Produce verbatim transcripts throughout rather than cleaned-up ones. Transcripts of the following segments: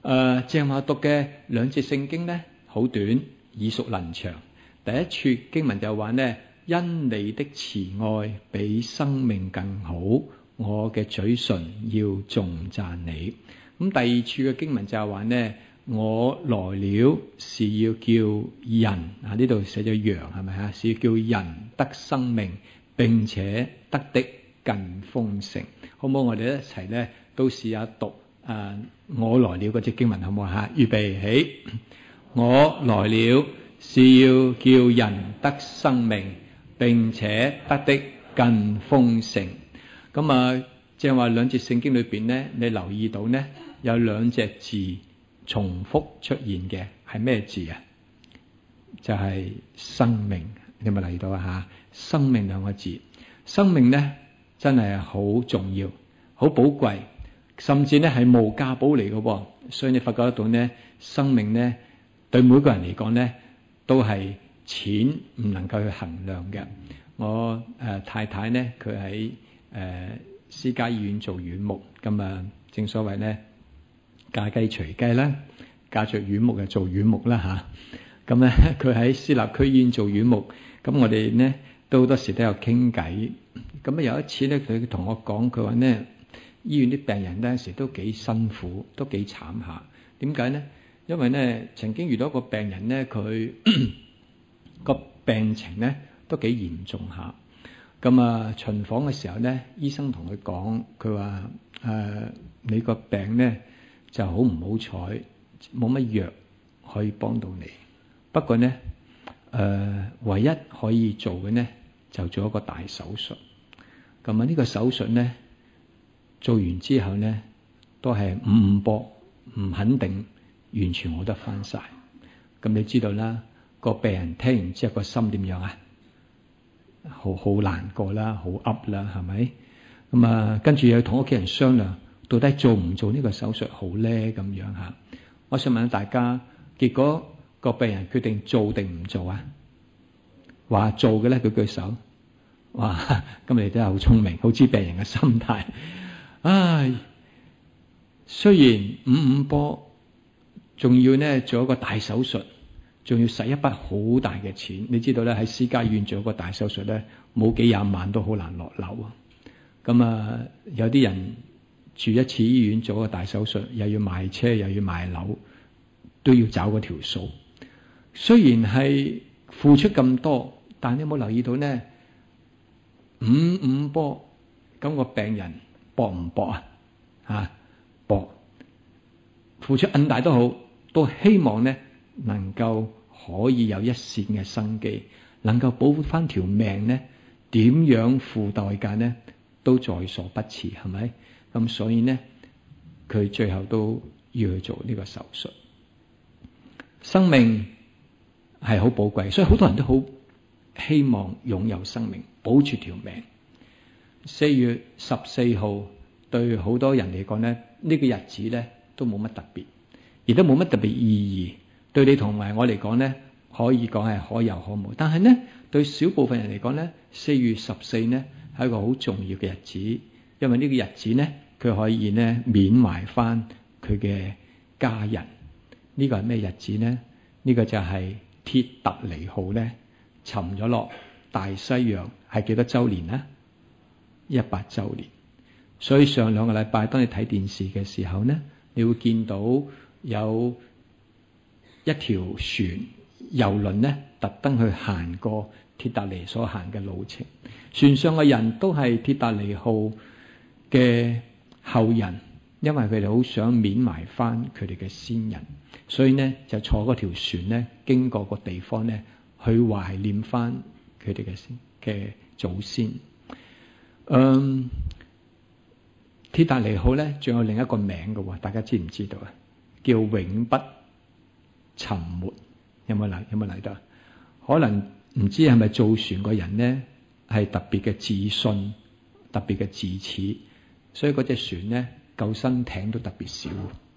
誒，正話讀嘅兩節聖經咧，好短，耳熟能詳。第一處經文就話咧，因你的慈愛比生命更好，我嘅嘴唇要頌讚你。咁第二處嘅經文就係話咧，我來了是要叫人啊，呢度寫咗羊係咪啊？是要叫人得生命，並且得的更豐盛。好唔好？我哋一齊咧都試下讀啊！我來了嗰隻經文好唔好嚇？預備起，我來了是要叫人得生命，並且得的更豐盛。咁啊，正話兩節聖經裏邊咧，你留意到咧有兩隻字重複出現嘅係咩字啊？就係、是、生命。你有冇留意到啊？嚇，生命兩個字，生命咧真係好重要、好寶貴。甚至咧係無價寶嚟嘅，所以你發覺得到咧，生命咧對每個人嚟講咧都係錢唔能夠去衡量嘅。我誒、呃、太太咧，佢喺誒私家醫院做院牧，咁啊正所謂咧嫁雞隨雞啦，嫁着院牧就做院牧啦吓。咁咧佢喺私立區醫院做院牧，咁我哋咧都好多時都有傾偈。咁啊有一次咧，佢同我講，佢話咧，醫院啲病人咧，有時都幾辛苦，都幾慘下。點解呢？因為咧，曾經遇到一個病人咧，佢個病情咧都幾嚴重下。咁啊，巡房嘅時候咧，醫生同佢講，佢話誒，你個病咧就好唔好彩，冇乜藥可以幫到你。不過咧，誒、呃，唯一可以做嘅咧，就做一個大手術。咁啊，呢個手術咧，做完之後咧，都係五五波，唔肯定完全好得翻晒。咁你知道啦，個病人聽完之後個心點樣啊？好好難過啦，好噏啦，係咪？咁啊，跟住又同屋企人商量，到底做唔做呢個手術好咧？咁樣吓，我想問下大家，結果個病人決定做定唔做啊？話做嘅咧，舉舉手。哇！咁你都係好聰明，好知病人嘅心態。唉，雖然五五波，仲要呢做一個大手術，仲要使一筆好大嘅錢。你知道咧，喺私家醫院做一個大手術咧，冇幾廿萬都好難落樓啊。咁啊，有啲人住一次醫院做一個大手術，又要賣車又要賣樓，都要找嗰條數。雖然係付出咁多，但你有冇留意到呢？五五波，咁個病人搏唔搏啊？啊，搏，付出咁大都好，都希望咧能夠可以有一線嘅生機，能夠保護翻條命咧，點樣付代價咧都在所不辭，係咪？咁所以咧，佢最後都要去做呢個手術。生命係好寶貴，所以好多人都好希望擁有生命，保住條命。四月十四號對好多人嚟講咧，呢個日子咧都冇乜特別，亦都冇乜特別意義。對你同埋我嚟講咧，可以講係可有可無。但係咧，對少部分人嚟講咧，四月十四咧係一個好重要嘅日子，因為呢個日子咧，佢可以咧緬懷翻佢嘅家人。呢個係咩日子咧？呢個就係鐵達尼號咧沉咗落大西洋，係幾多周年呢？一百周年。所以上兩個禮拜當你睇電視嘅時候呢，你會見到有一條船郵輪呢特登去行過鐵達尼所行嘅路程。船上嘅人都係鐵達尼號嘅後人，因為佢哋好想緬懷翻佢哋嘅先人，所以呢就坐嗰條船呢經過個地方呢去懷念翻佢哋嘅嘅祖先。嗯，鐵達尼號咧仲有另一個名嘅，大家知唔知道啊？叫永不沉沒。有冇嚟？有冇嚟到？可能唔知係咪造船個人咧係特別嘅自信，特別嘅自恃，所以嗰隻船咧救生艇都特別少。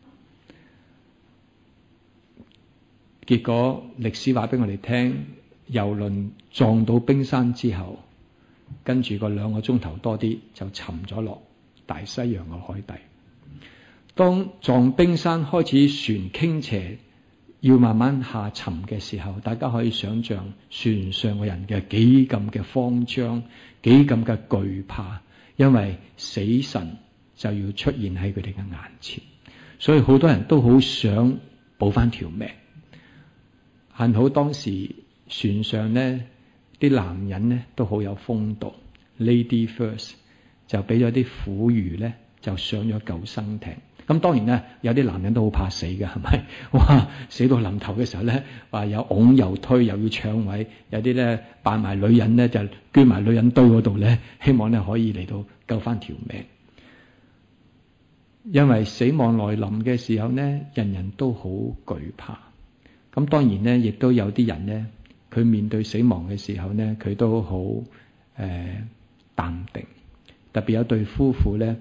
結果歷史話俾我哋聽，郵輪撞到冰山之後，跟住個兩個鐘頭多啲就沉咗落大西洋嘅海底。 當撞冰山開始船傾斜，要慢慢下沉嘅時候，大家可以想象船上嘅人嘅幾咁嘅慌張，幾咁嘅懼怕，因為死神就要出現喺佢哋嘅眼前，所以好多人都好想補翻條命。幸好當時船上呢啲男人呢都好有風度 ，Lady First 就俾咗啲婦孺呢就上咗救生艇。咁當然咧，有啲男人都好怕死嘅，係咪？哇！死到臨頭嘅時候咧，話有拱又推，又要搶位，有啲咧扮埋女人咧，就捐埋女人堆嗰度咧，希望咧可以嚟到救翻條命。因為死亡來臨嘅時候咧，人人都好懼怕。咁當然咧，亦都有啲人咧，佢面對死亡嘅時候咧，佢都好誒、呃、淡定。特別有對夫婦咧。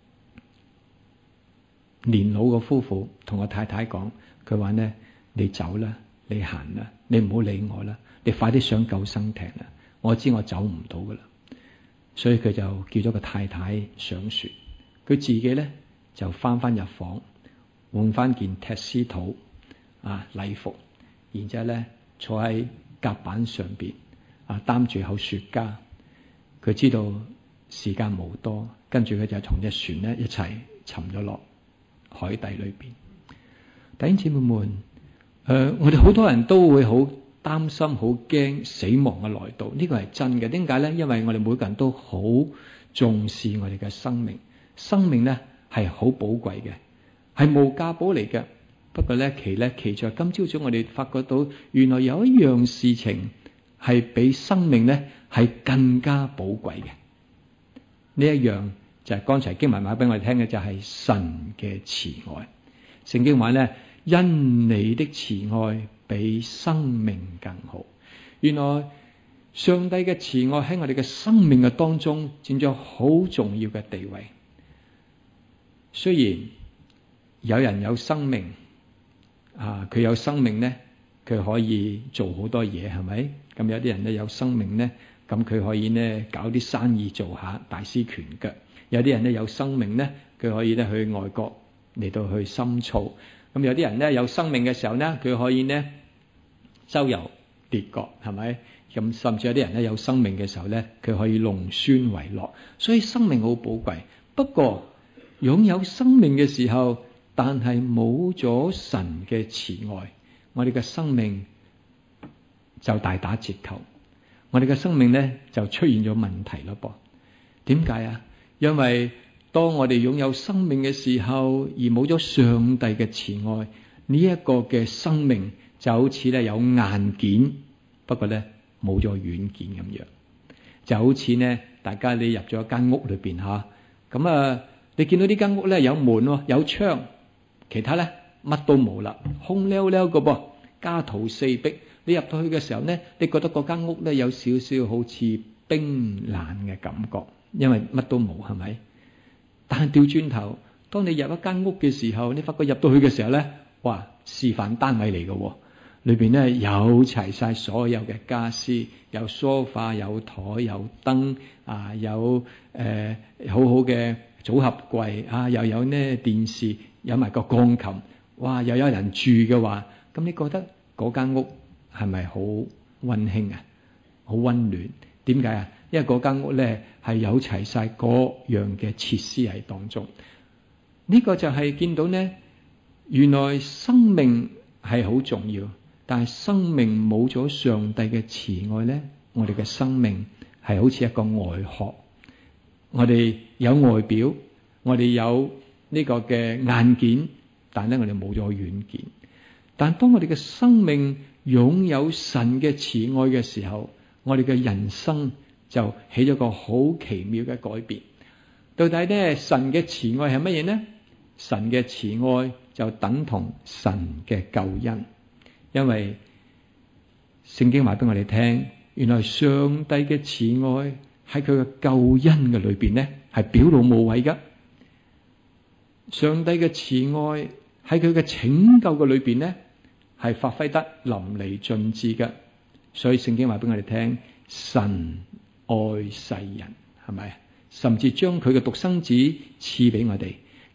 年老嘅夫婦同我太太講，佢話呢：你走啦，你行啦，你唔好理我啦，你快啲上救生艇啦，我知我走唔到噶啦。所以佢就叫咗個太太上船，佢自己呢就翻翻入房，換翻件踢絲土啊禮服，然之後呢坐喺甲板上邊啊擔住口雪茄。佢知道時間無多，跟住佢就同隻船呢一齊沉咗落海底裏邊。弟兄姊妹們，誒、呃，我哋好多人都會好擔心、好驚死亡嘅來到，呢個係真嘅。點解呢？因為我哋每個人都好重視我哋嘅生命，生命呢係好寶貴嘅，係無價寶嚟嘅。不過呢，奇呢奇在今朝早我哋發覺到，原來有一樣事情係比生命呢係更加寶貴嘅。呢一樣就係剛才經文話俾我哋聽嘅，就係神嘅慈愛。聖經話咧，因你的慈愛比生命更好。原來上帝嘅慈愛喺我哋嘅生命嘅當中佔咗好重要嘅地位。雖然有人有生命啊，佢有生命咧，佢可以做好多嘢，係咪？咁有啲人咧有生命咧，咁佢可以咧搞啲生意做下，大施拳腳。有啲人咧有生命咧，佢可以咧去外國嚟到去深造。咁有啲人咧有生命嘅時候咧，佢可以咧周遊列國，係咪？咁甚至有啲人咧有生命嘅時候咧，佢可以弄孫為樂。所以生命好寶貴。不過擁有生命嘅時候，但係冇咗神嘅慈愛，我哋嘅生命就大打折扣。我哋嘅生命咧就出現咗問題咯噃。點解啊？因為當我哋擁有生命嘅時候，而冇咗上帝嘅慈愛，呢一個嘅生命就好似咧有硬件，不過咧冇咗軟件咁樣。就好似咧，大家你入咗一間屋裏邊吓，咁啊，你見到呢間屋咧有門有窗，其他咧乜都冇啦，空溜溜嘅噃，家徒四壁。你入到去嘅時候咧，你覺得嗰間屋咧有少少好似冰冷嘅感覺。因為乜都冇，係咪？但係調轉頭，當你入一間屋嘅時候，你發覺入到去嘅時候咧，哇！示範單位嚟嘅，裏邊咧有齊晒所有嘅家私，有梳化、有台、有燈啊，有誒、呃、好好嘅組合櫃啊，又有呢電視，有埋個鋼琴，哇！又有人住嘅話，咁你覺得嗰間屋係咪好溫馨啊？好溫暖？點解啊？因為嗰間屋咧係有齊晒各樣嘅設施喺當中，呢、這個就係見到呢，原來生命係好重要，但係生命冇咗上帝嘅慈愛咧，我哋嘅生命係好似一個外殼，我哋有外表，我哋有呢個嘅硬件，但係咧我哋冇咗軟件。但當我哋嘅生命擁有神嘅慈愛嘅時候，我哋嘅人生就起咗個好奇妙嘅改變。到底咧，神嘅慈愛係乜嘢呢？神嘅慈愛就等同神嘅救恩，因為聖經話俾我哋聽，原來上帝嘅慈愛喺佢嘅救恩嘅裏邊咧，係表露無遺噶。上帝嘅慈愛喺佢嘅拯救嘅裏邊咧，係發揮得淋漓盡致噶。所以聖經話俾我哋聽，神愛世人，係咪？甚至將佢嘅獨生子賜俾我哋。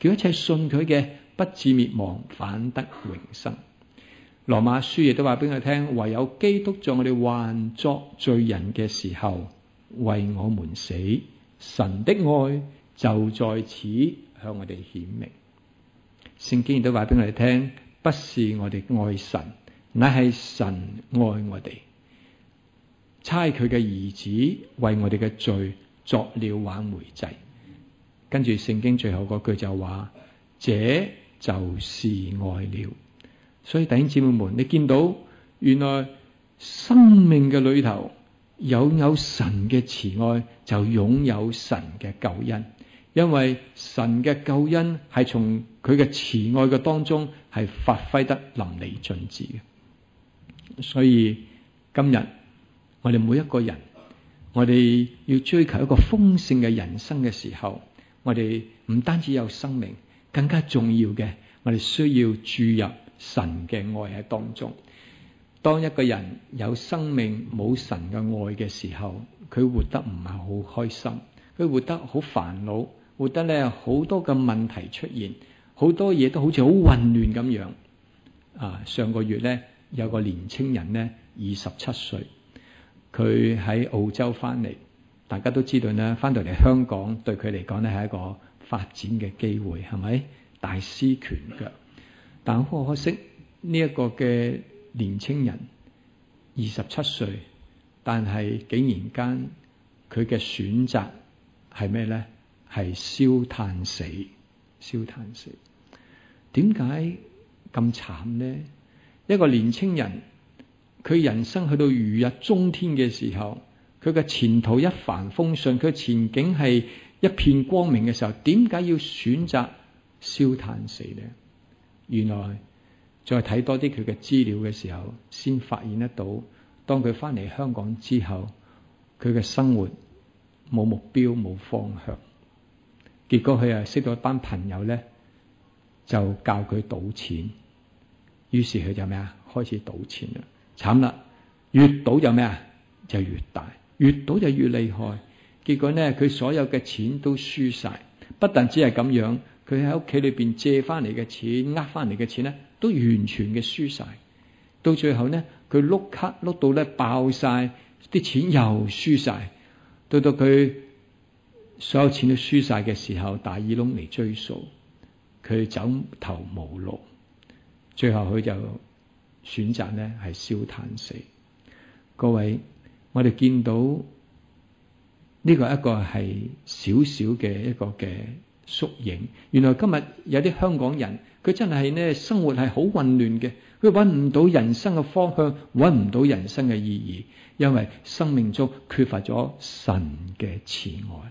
叫一切信佢嘅不至滅亡，反得永生。羅馬書亦都話俾我聽，唯有基督在我哋還作罪人嘅時候為我們死，神的愛就在此向我哋顯明。聖經亦都話俾我哋聽，不是我哋愛神，乃係神愛我哋，差佢嘅兒子為我哋嘅罪作了挽回祭。跟住聖經最後嗰句就話，這就是愛了。所以弟兄姊妹們，你見到原來生命嘅裏頭有有神嘅慈愛，就擁有神嘅救恩。因為神嘅救恩係從佢嘅慈愛嘅當中係發揮得淋漓盡致嘅。所以今日我哋每一個人，我哋要追求一個豐盛嘅人生嘅時候，我哋唔單止有生命，更加重要嘅，我哋需要注入神嘅愛喺當中。當一個人有生命冇神嘅愛嘅時候，佢活得唔係好開心，佢活得好煩惱，活得咧好多嘅問題出現，好多嘢都好似好混亂咁樣。啊，上個月咧有個年青人咧，二十七歲，佢喺澳洲翻嚟，大家都知道咧，翻到嚟香港對佢嚟講咧係一個發展嘅機會，係咪？大施拳腳，但好可惜呢一個嘅年青人二十七歲，但係竟然間佢嘅選擇係咩咧？係燒炭死，燒炭死。點解咁慘呢？一個年青人，佢人生去到如日中天嘅時候，佢嘅前途一帆風順，佢前景係一片光明嘅時候，點解要選擇燒炭死呢？原來再睇多啲佢嘅資料嘅時候，先發現得到，當佢翻嚟香港之後，佢嘅生活冇目標冇方向，結果佢又識到一班朋友咧，就教佢賭錢，於是佢就咩啊？開始賭錢啦，慘啦！越賭就咩啊？就越大，越賭就越厲害。結果咧，佢所有嘅錢都輸晒，不但只係咁樣，佢喺屋企裏邊借翻嚟嘅錢，呃翻嚟嘅錢咧，都完全嘅輸晒。到最後咧，佢碌卡碌到咧爆晒，啲錢又輸晒。到到佢所有錢都輸晒嘅時候，大耳窿嚟追數，佢走投無路，最後佢就選擇咧係燒炭死。各位，我哋見到呢個一個係少少嘅一個嘅縮影。原來今日有啲香港人，佢真係咧生活係好混亂嘅，佢揾唔到人生嘅方向，揾唔到人生嘅意義，因為生命中缺乏咗神嘅慈愛。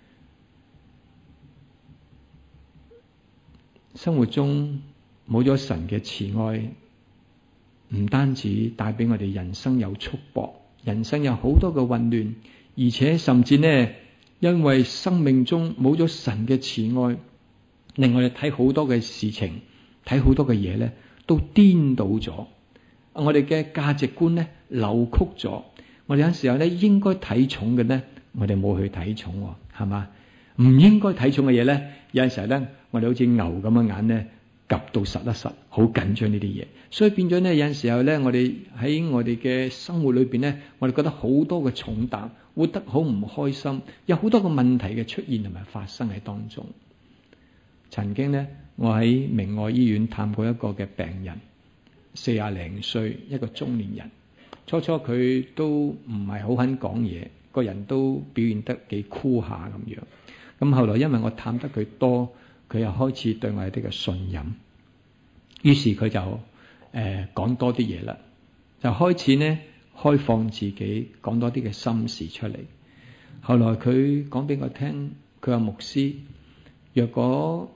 生活中冇咗神嘅慈愛，唔單止帶俾我哋人生有束縛，人生有好多嘅混亂，而且甚至呢，因為生命中冇咗神嘅慈愛，令我哋睇好多嘅事情，睇好多嘅嘢咧，都顛倒咗。我哋嘅價值觀咧扭曲咗。我哋有陣時候咧應該睇重嘅咧，我哋冇去睇重，係嘛？唔應該睇重嘅嘢咧，有陣時候咧，我哋好似牛咁嘅眼咧，夾到實一實，好緊張呢啲嘢。所以變咗咧，有陣時候咧，我哋喺我哋嘅生活裏邊咧，我哋覺得好多嘅重擔，活得好唔開心，有好多嘅問題嘅出現同埋發生喺當中。曾經咧，我喺明愛醫院探過一個嘅病人，四廿零歲一個中年人。初初佢都唔係好肯講嘢，個人都表現得幾酷下咁樣。咁後來因為我探得佢多，佢又開始對我有啲嘅信任，於是佢就誒、呃、講多啲嘢啦，就開始呢開放自己，講多啲嘅心事出嚟。後來佢講俾我聽，佢話牧師，若果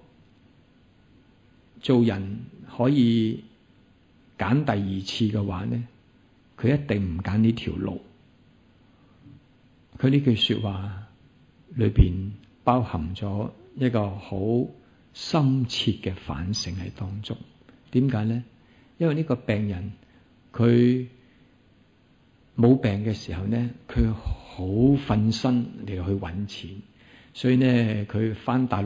做人可以揀第二次嘅話呢，佢一定唔揀呢條路。佢呢句說話裏邊包含咗一個好深切嘅反省喺當中。點解呢？因為呢個病人佢冇病嘅時候呢，佢好奮身嚟去揾錢，所以呢佢返大陸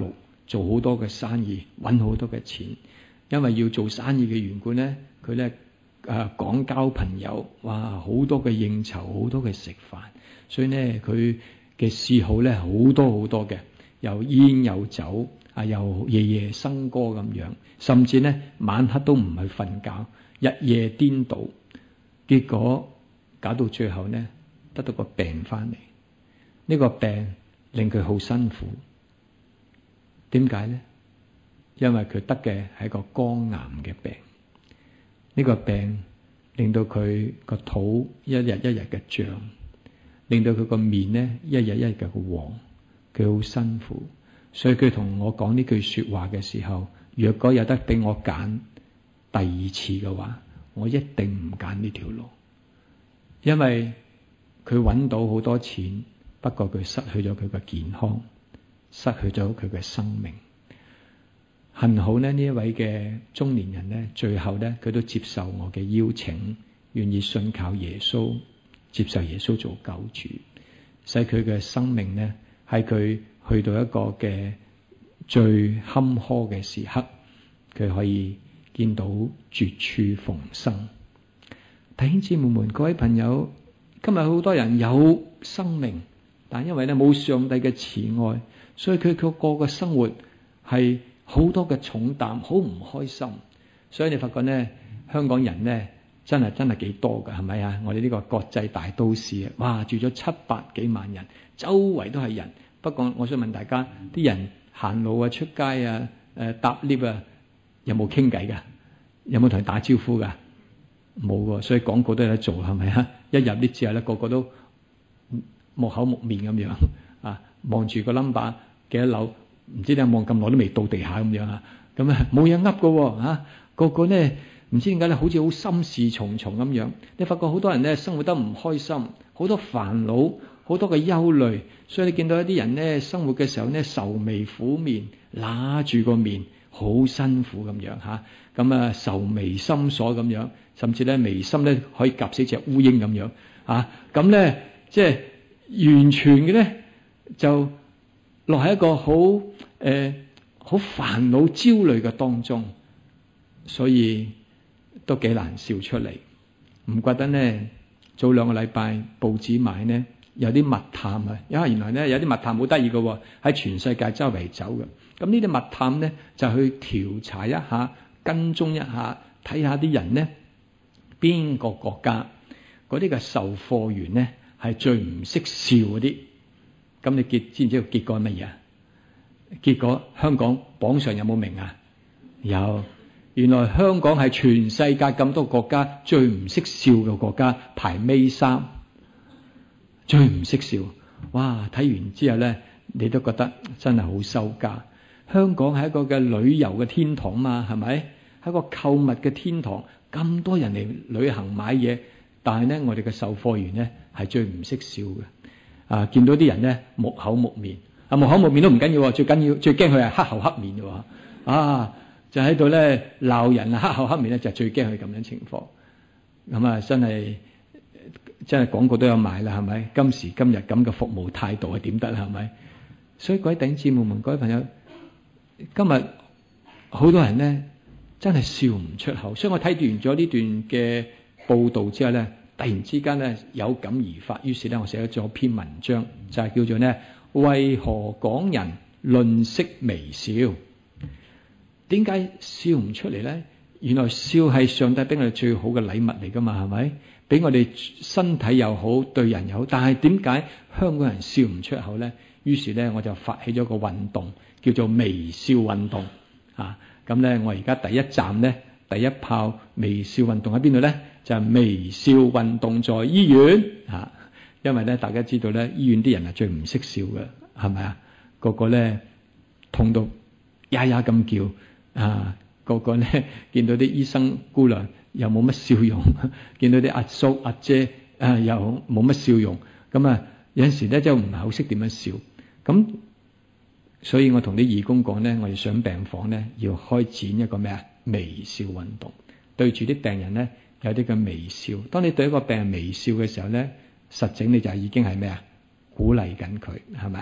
做好多嘅生意，揾好多嘅錢。因為要做生意嘅緣故咧，佢咧誒廣交朋友，哇，好多嘅應酬，好多嘅食飯，所以咧佢嘅嗜好咧好多好多嘅，又煙又酒啊，又夜夜笙歌咁樣，甚至咧晚黑都唔去瞓覺，日夜顛倒，結果搞到最後咧得到個病翻嚟。呢個病令佢好辛苦，點解咧？因為佢得嘅係個肝癌嘅病。呢個病令到佢個肚一日一日嘅脹，令到佢個面咧一日一日嘅黃，佢好辛苦。所以佢同我講呢句說話嘅時候，若果有得俾我揀第二次嘅話，我一定唔揀呢條路，因為佢揾到好多錢，不過佢失去咗佢嘅健康，失去咗佢嘅生命。幸好呢，呢一位嘅中年人呢，最後呢，佢都接受我嘅邀請，願意信靠耶穌，接受耶穌做救主，使佢嘅生命呢，喺佢去到一個嘅最坎坷嘅時刻，佢可以見到絕處逢生。弟兄姊妹們，各位朋友，今日好多人有生命，但因為呢冇上帝嘅慈愛，所以佢佢過嘅生活係好多嘅重擔，好唔開心。所以你發覺呢，香港人呢真係真係幾多㗎，係咪啊？我哋呢個國際大都市啊，哇，住咗七百幾萬人，周圍都係人。不過我想問大家，啲人行路啊、出街啊、誒搭 lift 啊，有冇傾偈㗎？有冇同佢打招呼㗎？冇喎。所以廣告都有得做，係咪啊？一入 lift 之後咧，個個都木口木面咁樣啊，望住個 number 幾多樓。唔知你望咁耐都未到地下咁樣啊，咁啊冇嘢噏㗎嚇，個個咧唔知點解咧，好似好心事重重咁樣。你發覺好多人咧生活得唔開心，好多煩惱，好多嘅憂慮，所以你見到一啲人咧生活嘅時候咧愁眉苦面，揦住個面，好辛苦咁樣嚇，咁啊愁眉深鎖咁樣，甚至咧眉心咧可以夾死隻烏蠅咁樣啊，咁咧即係完全嘅咧就落喺一個好誒好煩惱焦慮嘅當中，所以都幾難笑出嚟。唔覺得呢？早兩個禮拜報紙買呢，有啲密探啊，因為原來呢有啲密探好得意嘅，喺全世界周圍走嘅。咁呢啲密探呢就去調查一下，跟蹤一下，睇下啲人呢邊個國家嗰啲嘅售貨員呢係最唔識笑嗰啲。咁你結知唔知道結果係乜嘢啊？結果香港榜上有冇名啊？有，原來香港係全世界咁多國家最唔識笑嘅國家，排尾三，最唔識笑。哇！睇完之後咧，你都覺得真係好羞家。香港係一個嘅旅遊嘅天堂嘛，係咪？係一個購物嘅天堂，咁多人嚟旅行買嘢，但係咧我哋嘅售貨員咧係最唔識笑嘅。啊！見到啲人咧木口木面，啊木口木面都唔緊要，最緊要最驚佢係黑口黑面嘅喎。啊！就喺度咧鬧人啊，黑口黑面咧就最驚佢咁樣情況。咁啊，真係真係廣告都有賣啦，係咪？今時今日咁嘅服務態度係點得啦？係咪？所以各位弟兄姊妹們，各位朋友，今日好多人咧真係笑唔出口。所以我睇完咗呢段嘅報導之後咧，突然之間咧有感而發，於是咧我寫咗篇文章，就係叫做呢：為何港人吝嗇微笑？點解笑唔出嚟咧？原來笑係上帝俾我哋最好嘅禮物嚟噶嘛，係咪？俾我哋身體又好，對人又好。但係點解香港人笑唔出口咧？於是咧我就發起咗個運動，叫做微笑運動啊！咁咧我而家第一站咧，第一炮微笑運動喺邊度咧？就係微笑運動在醫院啊！因為咧大家知道咧，醫院啲人係最唔識笑嘅，係咪啊？個個咧痛到呀呀咁叫啊！個個咧見到啲醫生姑娘又冇乜笑容，見到啲阿叔阿姐啊又冇乜笑容，咁啊有陣時咧就唔係好識點樣笑。咁所以我同啲義工講咧，我哋上病房咧要開展一個咩啊微笑運動，對住啲病人咧有啲嘅微笑。當你對一個病人微笑嘅時候咧，實情你就已經係咩啊鼓勵緊佢，係咪啊？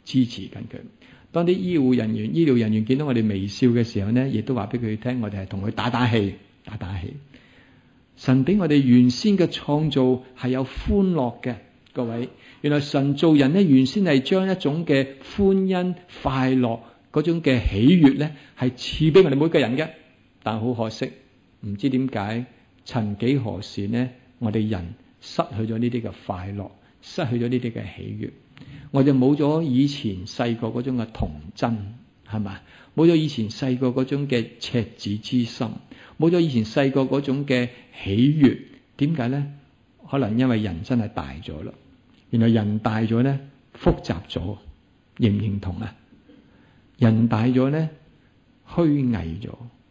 支持緊佢。當啲醫護人員、醫療人員見到我哋微笑嘅時候呢，亦都話俾佢聽，我哋係同佢打打氣、打打氣。神俾我哋原先嘅創造係有歡樂嘅，各位。原來神造人呢，原先係將一種嘅歡欣、快樂嗰種嘅喜悅呢，係賜俾我哋每個人嘅。但好可惜，唔知點解，曾幾何時呢，我哋人失去咗呢啲嘅快樂，失去咗呢啲嘅喜悅。我哋冇咗以前細個嗰種嘅童真，係嘛？冇咗以前細個嗰種嘅赤子之心，冇咗以前細個嗰種嘅喜悅。點解呢？可能因為人真係大咗啦。原來人大咗呢，複雜咗，認唔認同啊？人大咗呢，虛偽咗，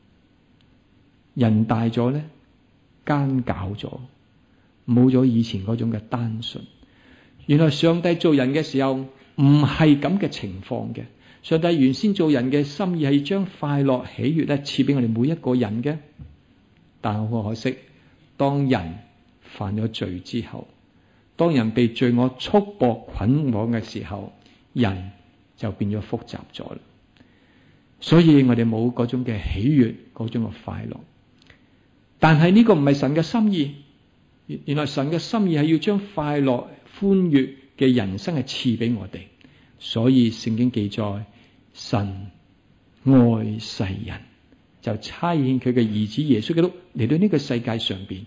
人大咗呢，奸狡咗，冇咗以前嗰種嘅單純。原來上帝做人嘅時候唔係咁嘅情況嘅。上帝原先做人嘅心意係將快樂喜悅咧賜俾我哋每一個人嘅。但好可惜，當人犯咗罪之後，當人被罪惡束縛捆綁嘅時候，人就變咗複雜咗啦。所以我哋冇嗰種嘅喜悅，嗰種嘅快樂。但係呢個唔係神嘅心意。原來神嘅心意係要將快樂歡悅嘅人生係賜俾我哋。所以聖經記載，神愛世人，就差遣佢嘅兒子耶穌基督嚟到呢個世界上邊，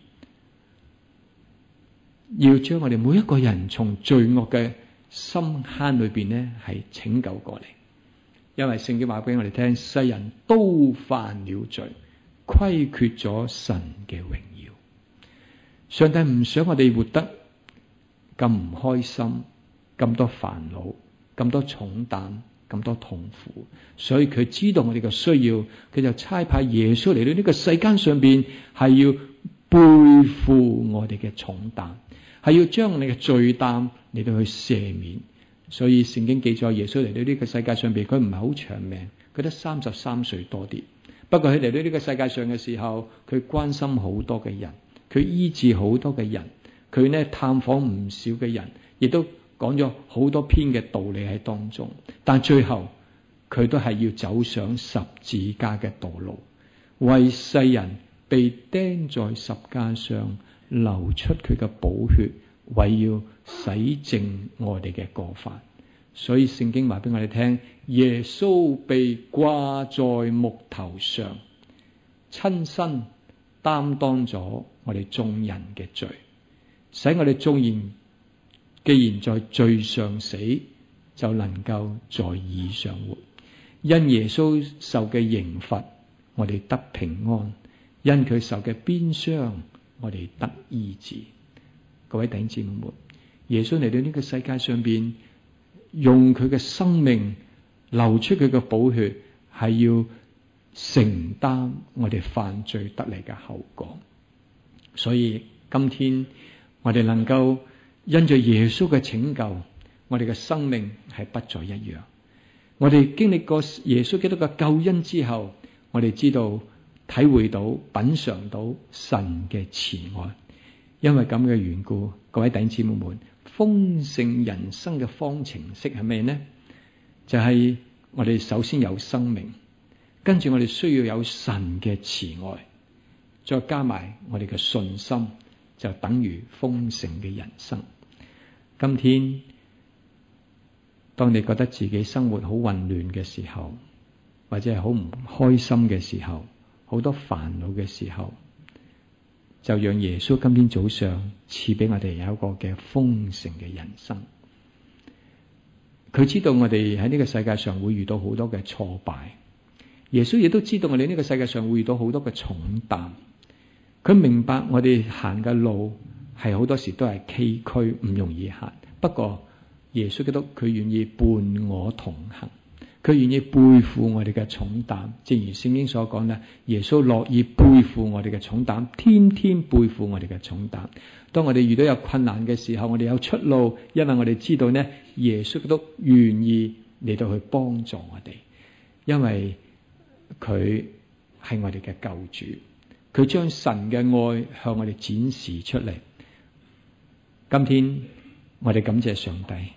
要將我哋每一個人從罪惡嘅深坑裏邊呢係拯救過嚟。因為聖經話俾我哋聽，世人都犯了罪，虧缺咗神嘅榮耀。上帝唔想我哋活得咁唔開心，咁多煩惱，咁多重擔，咁多痛苦，所以佢知道我哋嘅需要，佢就差派耶穌嚟到呢個世間上邊，係要背負我哋嘅重擔，係要將我哋嘅罪擔嚟到去赦免。所以聖經記載耶穌嚟到呢個世界上邊，佢唔係好長命，佢得三十三歲多啲。不過佢嚟到呢個世界上嘅時候，佢關心好多嘅人，佢醫治好多嘅人，佢呢探訪唔少嘅人，亦都講咗好多篇嘅道理喺當中。但最後佢都係要走上十字架嘅道路，為世人被釘在十架上，流出佢嘅寶血，為要洗淨我哋嘅過犯。所以聖經話俾我哋聽，耶穌被掛在木頭上，親身擔當咗我哋眾人嘅罪，使我哋眾人既然在罪上死，就能夠在義上活。因耶穌受嘅刑罰，我哋得平安；因佢受嘅鞭傷，我哋得醫治。各位弟兄姊妹們，耶穌嚟到呢個世界上邊，用佢嘅生命流出佢嘅寶血，係要承擔我哋犯罪得嚟嘅後果。所以今天我哋能夠因着耶穌嘅拯救，我哋嘅生命係不再一樣。我哋經歷過耶穌基督嘅救恩之後，我哋知道體會到品嘗到神嘅慈愛。因為咁嘅緣故，各位弟兄姊妹們，豐盛人生嘅方程式係咩呢？就係、是、我哋首先有生命，跟住我哋需要有神嘅慈愛，再加埋我哋嘅信心，就等於豐盛嘅人生。今天當你覺得自己生活好混亂嘅時候，或者係好唔開心嘅時候，好多煩惱嘅時候，就讓耶穌今天早上賜俾我哋有一個嘅豐盛嘅人生。佢知道我哋喺呢個世界上會遇到好多嘅挫敗，耶穌亦都知道我哋呢個世界上會遇到好多嘅重擔。佢明白我哋行嘅路係好多時都係崎嶇，唔容易行。不過耶穌基督佢願意伴我同行，佢願意背負我哋嘅重擔。正如聖經所講啦，耶穌樂意背負我哋嘅重擔，天天背負我哋嘅重擔。當我哋遇到有困難嘅時候，我哋有出路，因為我哋知道呢，耶穌基督願意嚟到去幫助我哋，因為佢係我哋嘅救主，佢將神嘅愛向我哋展示出嚟。今天我哋感謝上帝，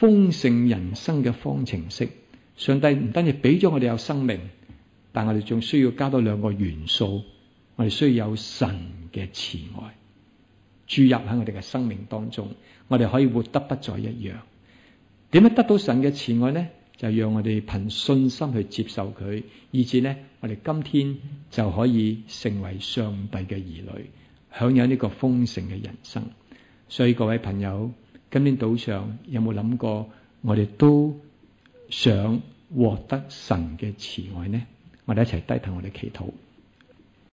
豐盛人生嘅方程式。上帝唔單止俾咗我哋有生命，但我哋仲需要加多兩個元素，我哋需要有神嘅慈愛注入喺我哋嘅生命當中，我哋可以活得不再一樣。點樣得到神嘅慈愛呢？就讓我哋憑信心去接受佢，以至呢，我哋今天就可以成為上帝嘅兒女，享有呢個豐盛嘅人生。所以各位朋友，今天早上有冇諗過，我哋都想獲得神嘅慈愛呢？我哋一齊低頭，我哋祈禱。